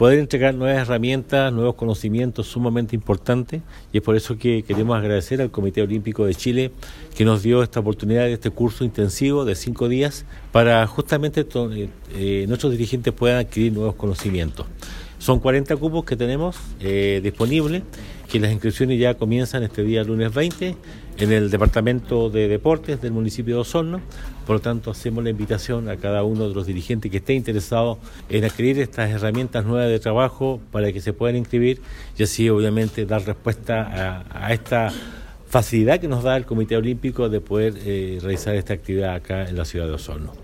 poder entregar nuevas herramientas, nuevos conocimientos sumamente importantes, y es por eso que queremos agradecer al Comité Olímpico de Chile que nos dio esta oportunidad de este curso intensivo de 5 días para justamente nuestros dirigentes puedan adquirir nuevos conocimientos. Son 40 cupos que tenemos disponibles, que las inscripciones ya comienzan este día lunes 20 en el Departamento de Deportes del municipio de Osorno. Por lo tanto, hacemos la invitación a cada uno de los dirigentes que esté interesado en adquirir estas herramientas nuevas de trabajo para que se puedan inscribir y así obviamente dar respuesta a esta facilidad que nos da el Comité Olímpico de poder realizar esta actividad acá en la ciudad de Osorno.